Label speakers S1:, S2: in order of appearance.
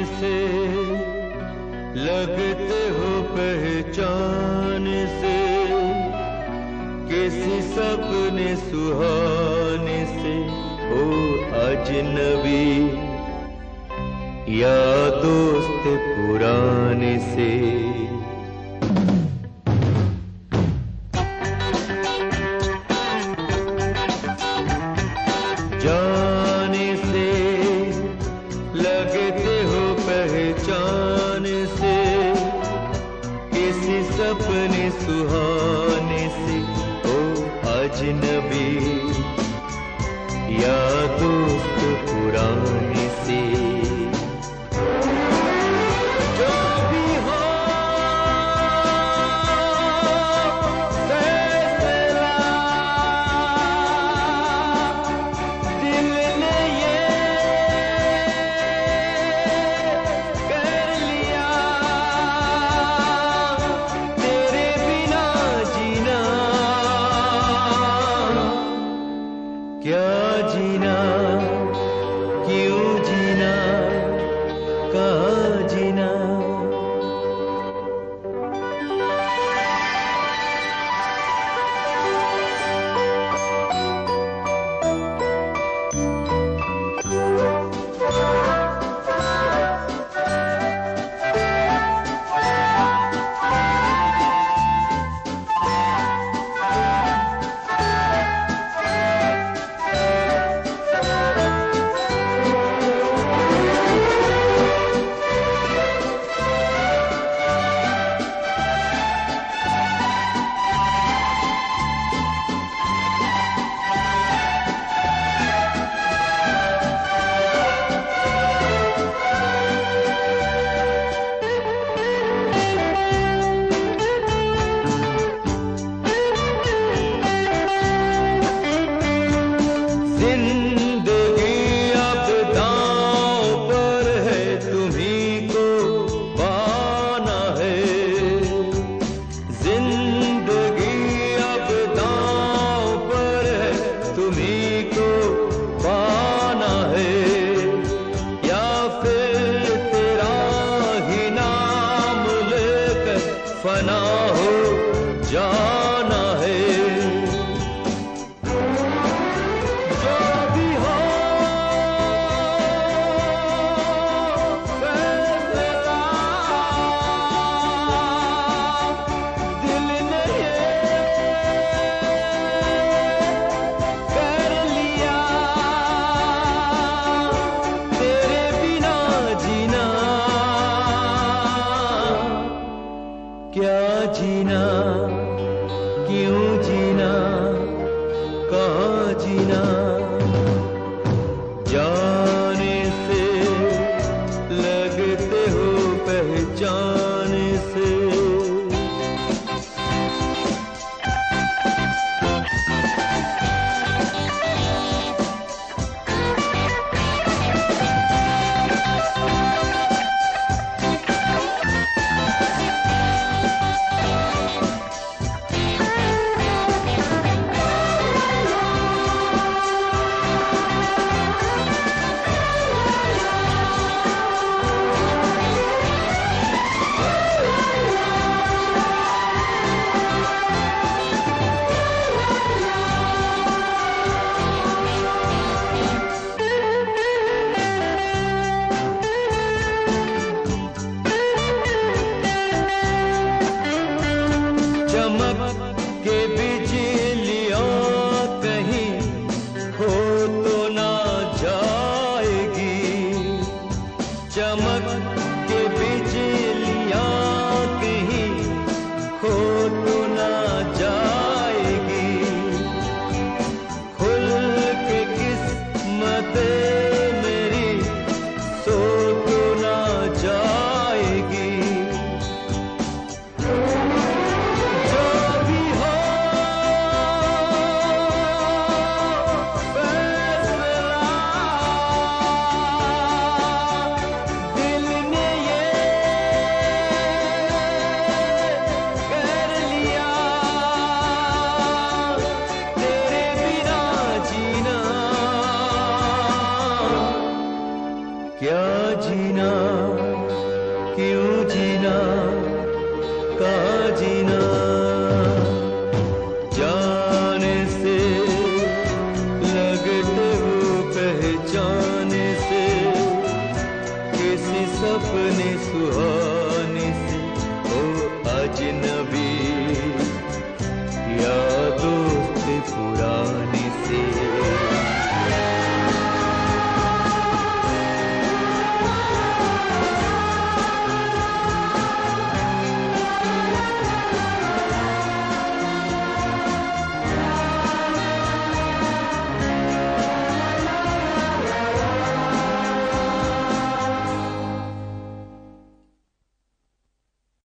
S1: से लगते हो पहचान से, किसी सपने सुहाने से हो अजनबी या दोस्त पुराने से। जाने से लगते हो पहचान से, किसी सपने सुहाने से हो अजनबी या दोस्त पुराने से। जो भी हो फैसला दिल ने ये कर लिया, तेरे बिना जीना क्या जीना, क्यों जीना, कहाँ जीना। जिंदगी अब दांव पर है, तुम्ही को पाना है। जिंदगी अब दांव पर है, तुम्ही को पाना है, या फिर तेरा ही नाम लेकर फना हो जाना है। क्या जीना, क्यों जीना, कहाँ जीना। जाने से लगते हो पहचान से। चमक के बिजलियां कहीं हो तो ना जाएगी, चमक के बिजलियां कहीं हो तो ना जाएगी। खुल के किस्मतें मेरी सो तो ना जाएगी। क्या जीना। जीना